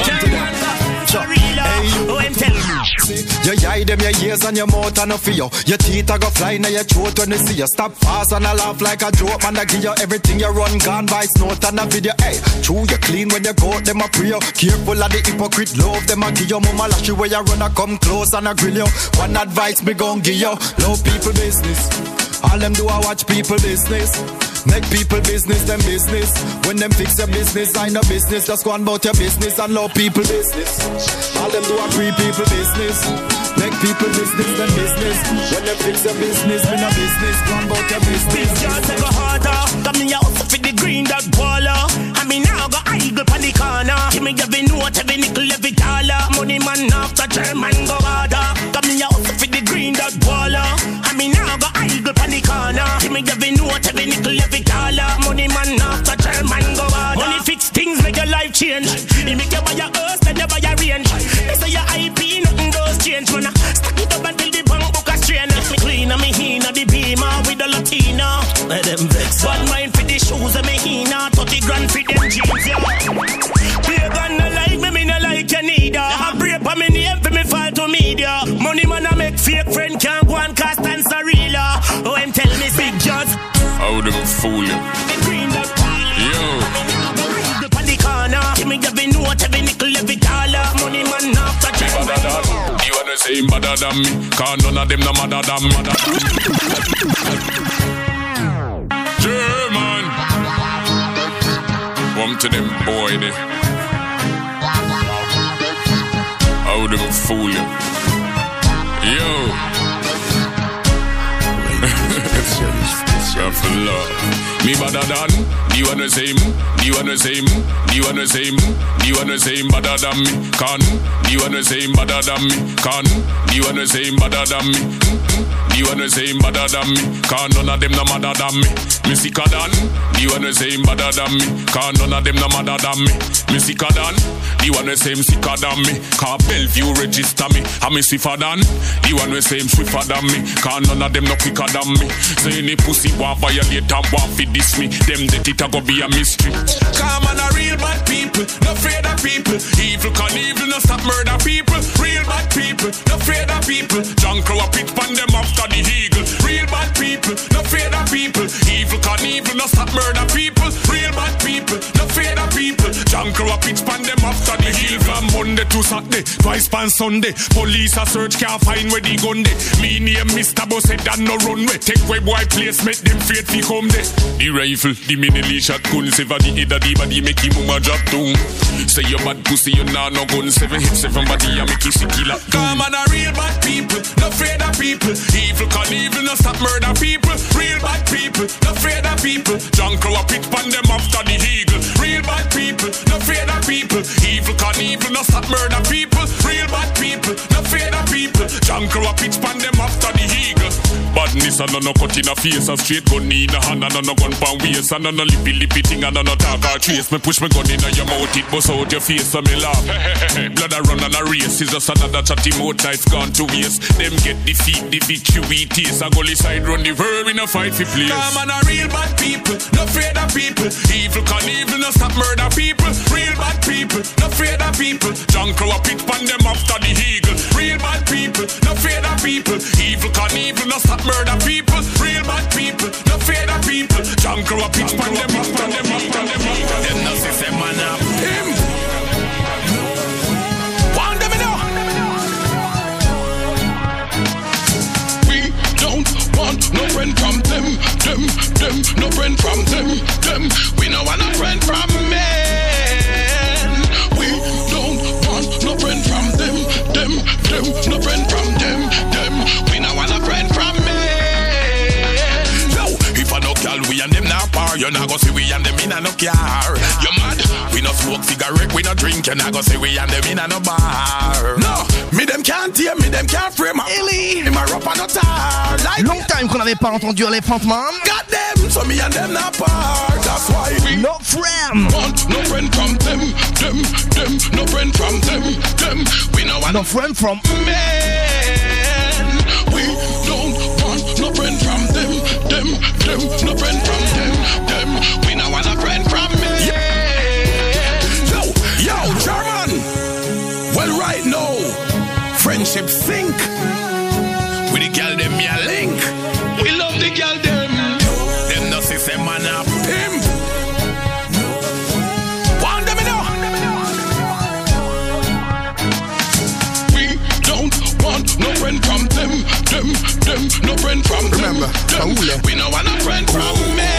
Hey, oh, I'm telling you. You eye them your ears and your mouth and no fear. Your teeth a go fly in your throat when they see you. Stop fast and I laugh like a joke. Man, I give you everything you run, gone by note and a video. Hey, true, you clean when you go, them a pray. Careful of the hypocrite love, them a give you. Mama lash you where you run, I come close and I grill you. One advice me gon' give you. Love people business. All them do I watch people business. Make people business, them business. When them fix your business, I no business. Just go on about your business and love people business. All them do a free people business. Make people business, them business. When them fix your business, me no business. Go on about your business. This just take a harder. Got me out for the green dot baller. I mean now go eagle pan the corner. Give me every note, every nickel, every dollar. Money man after German go harder. Got me out for the green dot baller. I mean now go eagle pan the corner. Give me every note, every nickel, every dollar. Money man after German go harder. Money fix things, make your life change. You make you buy a house, then you buy a range. They say your I P, nothing goes change. Man, stack it up until the bank book a strain. Me clean and me hina the beamer with the Latina. Let them vex. One mind for the shoes and me hina. thirty grand for them jeans, yeah. Play gun no like me, me no like you neither. I pray for me name for me fall to media. Money man I make fake friend can't go and cast and Sarila. Oh, I'm tell me big judge. How them fool you? Yo. Give me every note, every nickel, every dollar. Money man after German. You wanna say him better than me? Cause none of them no matter than me. German. Come to them boy there. How them fool you? Yo. For love. Me better than you wanna say him, you wanna say him, you wanna say him, you wanna say him better than me. Can you wanna say him better than me? Can you wanna say him better than me? You wanna say him better than me? Can none of them no matter than me. Me sicker than you wanna say him better than me? Can none of them no matter than me. Me sicker than you wanna say him sicker than me? Cause Bellevue register me. And me stiffer than you wanna say him swifter than me? Cause none of them no quicker than me. Say any pussy want violate and want fi diss me. Them that it a go be a mystery. Come on, a real bad people, no afraid of people. Evil can evil, no stop murder people. Real bad people, no afraid of people. John Crow a pitch pan them after the eagle. Real bad people, no afraid of people. Evil can evil, no stop murder people. Real bad people, no afraid of people. John Crow a pitch pan them after the eagle. From Monday to Saturday, twice pan Sunday. Police a search can't find where the gun dey. Me name Mister Bossett and no runway. Take way boy place, make them afraid fi come there. The rifle, the mini shotgun, sever the head of the body, make him mama drop down. Say you bad pussy, you nah no gun, seven hit seven body, I make you sick kill up. Come on, a real bad people, no afraid of people. Evil can evil, no stop murder people. Real bad people, no afraid of people. John Crow a pitch pan them after the eagle. Real bad people, no afraid of people. Evil can evil, no stop murder people. Real bad people, no afraid of people. John Crow a pitch pan them after the eagle. Badness and no cut in a face, a straight gun in a hand and no gun pan waist, and no lippy lippy thing and no talk or trace. Me push me gun in your mouth, it bust out your face, so me laugh. Blood a run and a race, is just another chatty mouth life gone to waste. Them get defeat, the victory taste. A gully side run the verb in a fight for place. Come on, a real bad people, no afraid of people. Evil can evil, no stop murder people. Real bad people, no afraid of people. John Crow a pitch pan them after the eagle. Real bad people, no afraid of people. Evil can evil, no stop murder people. Real bad people, no afraid of people. John Crow a pitch pan them after them after them after them. Them no system man up. Him. One them know. We don't want no friend from them, them, them, no friend from them, them. We no want a friend from men. We don't want no friend from them, them, them, no friend from them, them. We no want a friend from men. No, if I no girl, we and them not par. You not go see we and them in a no car. You mad? We We no smoke cigarette, we no drink, and I go say we and them in a no bar. No, me them can't hear, me them can't frame up. Ellie, me my rap on no tar. Like long time qu'on n'avait pas entendu Elephant Man. Got them, so me and them not part. That's why we no friend. Want no friend from them, them, them. No friend from them, them. We no want no friend from men. We don't want no friend from them, them, them. No friend from them, them. We no want a friend from men. Yeah. Yo, yo, German. Well, right now, friendship sink. With the girl them me a link. We love the girl them. Them no say man a pimp. Want them know. We don't want no friend from them, them, them. No friend from them. Remember, them. We no want a friend from me.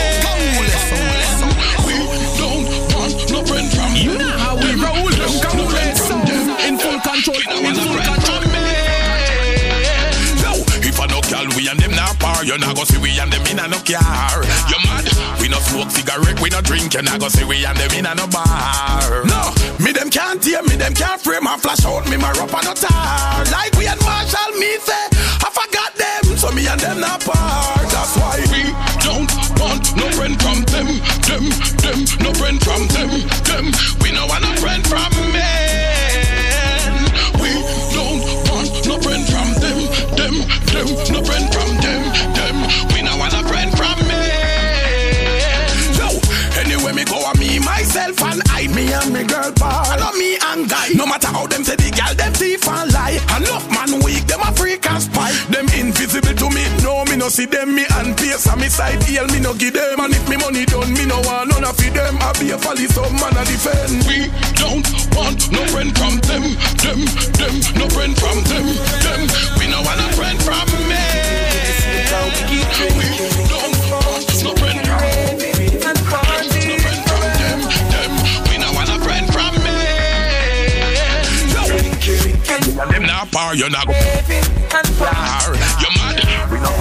We don't want no friend from you. You know how we roll. No friend from them. In full control. We no want a friend from me. If I no girl, we and them not par. You not go see we and them in a no car. You mad? We no smoke cigarette, we no drink. You not go see we and them in a no bar. No, me them can't hear, me them can't frame. I flash out me my rap on no tar. Like we and Marshall, me say I forgot them, so me and them not part. That's why we don't want no friend from them, them, them. No friend from them, them. We no want a friend from men. We don't want no friend from them, them, them. No friend from them, them. We no want a friend from me. So anyway me go a me myself and I, me and me girl part. I know me and guy. No matter how them say the girl them thief and lie. Enough man weak, them a freak and spy. Them invisible to me, no me no see them. Me and pace on me side heel, me no give them. And if me money done, me no want none of them. I be a folly some man a defend. We don't want no friend from them, them, them. No friend from them, them. We no want a friend from me. We don't want no friend from them, them, them. We no want a friend from me. And them not par, you not go bar. You mad? We no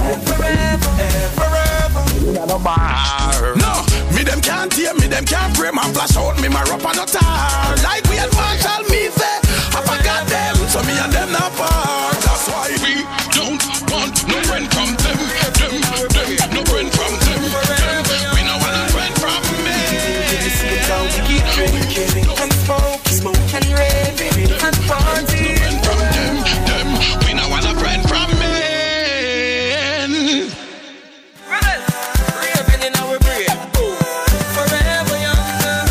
bar. No, me them can't hear, me them can't frame. I flash out me my rap on no tar. Like we and Marshall, me say I forgot them, so me and them not part. That's why we don't want no friend from them, them, them. No friend from them, them. We no want a friend from me. We keep drinking and smoke, smoke and raving and party. No friend from them, them. We no want a friend from me. Raving in our brain, forever younger.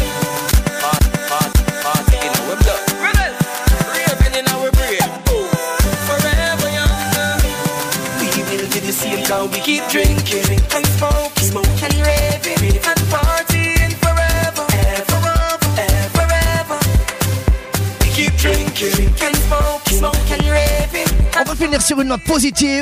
Party in our blood. Raving in our brain, forever younger. We will do the same now. We keep drinking and smoke, smoke and raving and partying forever, ever, forever. We keep drinking and smoke, smoke and raving. On va finir sur une note positive.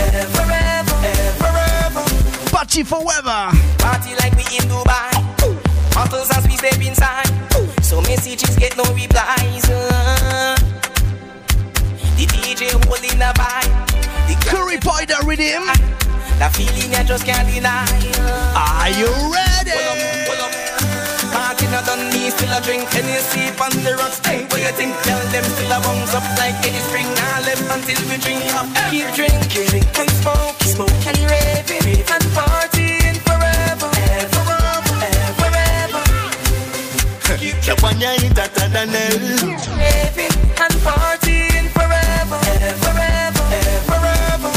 Party forever. Party like we in Dubai. Bottles as we step inside. So messages get no replies. Uh, the D J holding the vibe. Curry Pie the rhythm. That feeling I just can't deny. Are you ready? Pull up, pull up. Party not done, me still a drink. And you sleep on the rocks. Hey, what you think? Tell them still a bounce up like any spring. Now left until we drink up. Keep drinking and smoke, smoke and raving and partying forever, ever, forever. Keep drinking raving and partying forever, forever, forever.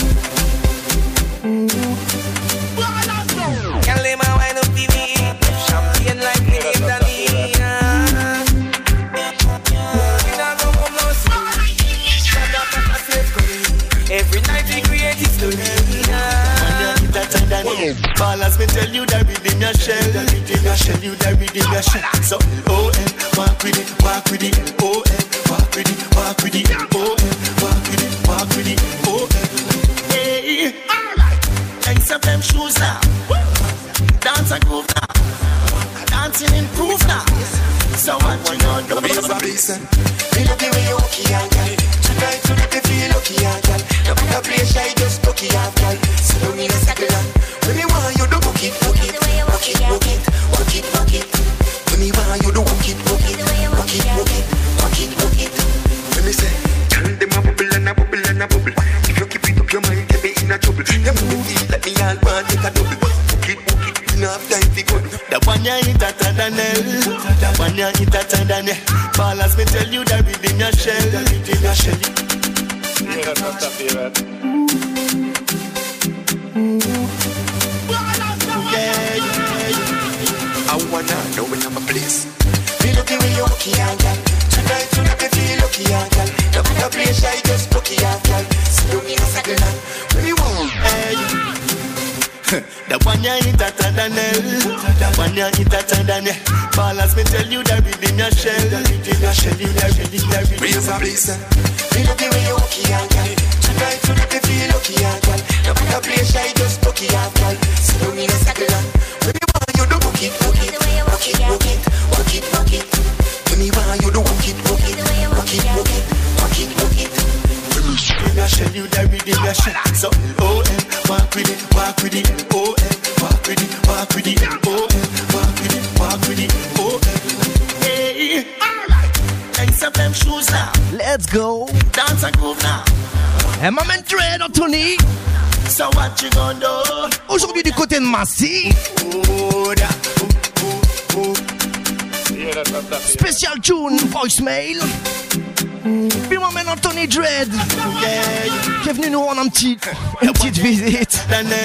Can't lay my wine up T V. Champagne like me name Danny. Every night we create it slowly. Fall as me tell you that within your shell, within your shell, you that within your shell. So O M, walk with it, walk with it. O M, walk with it, walk with it. O M, walk with it, walk with it. O M. Hey, alright. Thanks up them shoes now. Dance and groove now. Dancing improve now. So what you know, do me a reason. Feel the way you walk here, girl. Tonight to make me feel lucky, girl. No matter place I just lucky, girl. So don't need a second. When me want you to book it, book it, book it, book it, book it, book it. When me want you to book it, book it. girl want take a double. Book it, book it, we no have time to go. The one you hit hotter than hell. The one you hit hotter than hell. Ball as me tell you that within your shell, within your shell. Yeah, that's not favorite. Yeah, yeah, yeah. I wanna know when I'm a place. Feel lucky when you're lucky, young girl. Tonight you make me feel lucky, young girl. No matter place I just lucky, young girl. See me in a second hand. When you want, hey. The one you hit hotter than hell. The one you hit hotter than hell. Ball as me tell you that within your shell, within your shell, you there, within your shell. Raise a place. Feel lucky when you're lucky, young girl. Tonight you make me feel lucky, young girl. No matter place I just lucky, young girl. See me in a second hand. When you want, you do book it, book it, book it, book it, book it, book it. When you want, you do book it, book it, book it, book it, book it, book it. In your shell, you there within your shell. So, oh, eh, walk with it, walk with it, oh, eh, walk with it, walk with it, oh, eh, walk with it, walk with it, oh, eh. Hey, alright. Thanks up them shoes now. Let's go. Dance and groove now. Et ma main Dread, Anthony. So what you gonna do? Aujourd'hui du côté de Massy. Oh, da, oh, oh, oh. Spécial tune, voicemail. Puis moi maintenant Tony Dread qui est venu nous rendre un petit, une petite visite.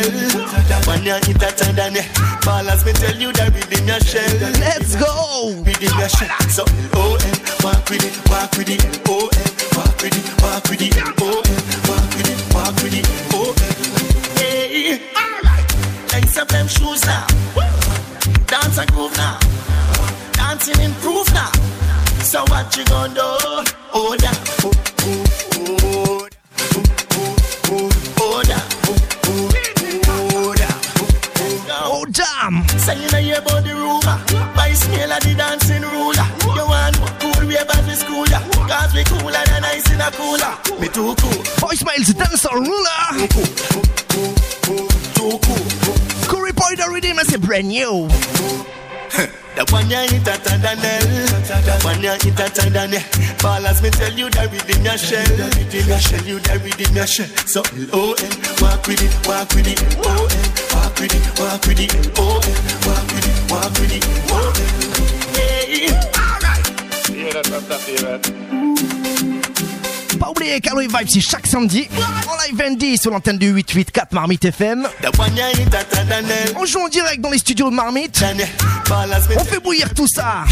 Let's go. So, oh, eh, walk with it, walk with it, oh, eh, walk with it, walk with it, oh, eh, walk with it, walk with it, oh, eh. Hey, alright. Thanks up them shoes now. Dance and groove now. Dancing improve now. So what you gonna do? Oh, da, oh, oh, oh, oh, oh, oh, da, oh, oh, oh, da, oh, oh, damn. Say you know you about the rumor. By scale of the dancing ruler. You want cool way back to school, yeah. Cause we cooler than ice in a cooler. Me too cool. Voicemails dancer ruler. Too cool, too cool, too cool. Corey Boy the Rhythm, c'est brand new. The one you hit hotter than hell. The one you hit hotter than hell. Ball as me tell you that within your shell, within your shell, you there within your shell. So oh, eh, walk with it, walk with it, oh, eh, walk with it, walk with it, oh, eh, walk with it, walk with it, oh, eh. Hey, alright. Yeah, that's not favorite. Pas oublier Calorie Vibes, c'est chaque samedi en live Andy sur l'antenne du huit huit quatre Marmite F M. On joue en direct dans les studios de Marmite. On fait bouillir tout ça.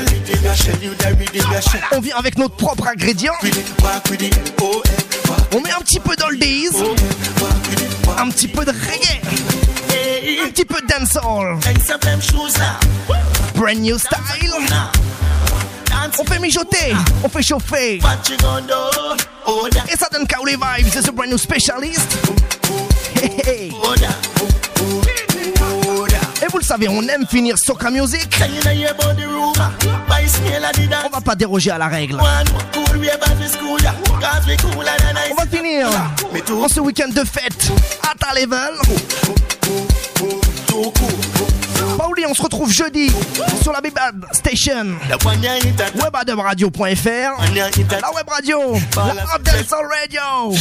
On vient avec notre propre ingrédient. On met un petit peu d'oldies, un petit peu de reggae, un petit peu de dancehall. Brand new style. On fait mijoter, on fait chauffer. Et ça donne Cowley Vibes, c'est ce brand new specialist. Hey, hey. Et vous le savez, on aime finir soca music. On va pas déroger à la règle. On va finir en ce week-end de fête à ta level. Pas oublier, on se retrouve jeudi sur la Bibad Station, webadumradio point f r, la web radio, la Dancehall Radio.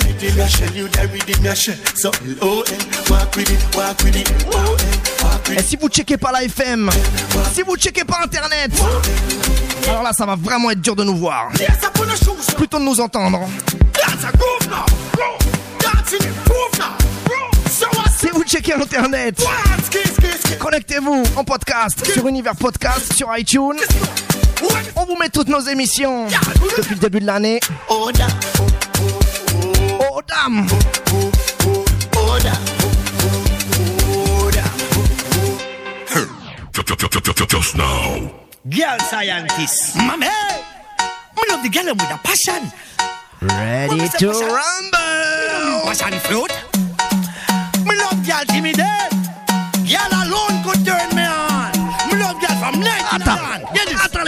Et si vous checkez pas la F M, si vous checkez pas Internet, alors là ça va vraiment être dur de nous voir, plutôt de nous entendre. Si vous checkez Internet, connectez-vous en podcast sur Univers Podcast, sur iTunes. On vous met toutes nos émissions depuis le début de l'année. Oh damn. Just now. Girl scientist. Mame, me love the girl with a passion. Ready to rumble. Passion fruit. Me love girl timid. Girl alone could turn me on. Me love girl from night to dawn.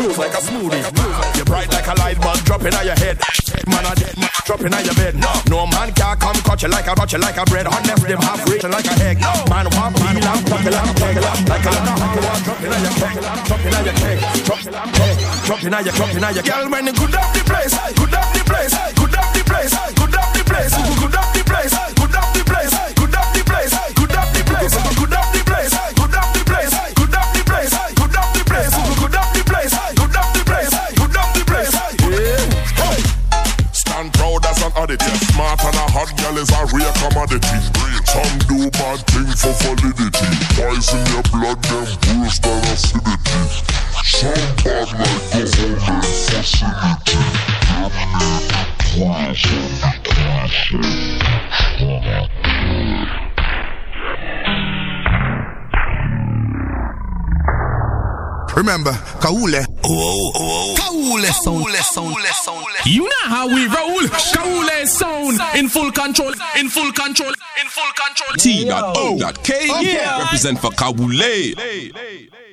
Groove like a smoothie. You're bright like a light bulb dropping on your head. Man a dead man dropping on your bed. No, no man can come cut you like a cut you like a bread. Unless them half rich like a egg. Man want man want drop it like a peg. Like a lot dropping on your keg. Dropping on your keg. Dropping on your dropping on your girl when you good up the place. Good up the place. Good up the place. Good up the place. Good up the place. Good up the place. Good up the place. Good up the place. Good up the place. Good up the place. Good up the place. Good up the place. Good up the place. Good up the place. Good up the place. Yeah. Stand proud as an oddity. Smart and a hot girl is a rare commodity. Some do bad thing for validity. Poison your blood, them worse than acidity. Some bad like government facility. Remember, Kaule. Oh, oh, Kaule sound. You know how we roll. Kaule sound in full control. In full control. In full control. T dot O dot K. Yeah. Represent for Kaule.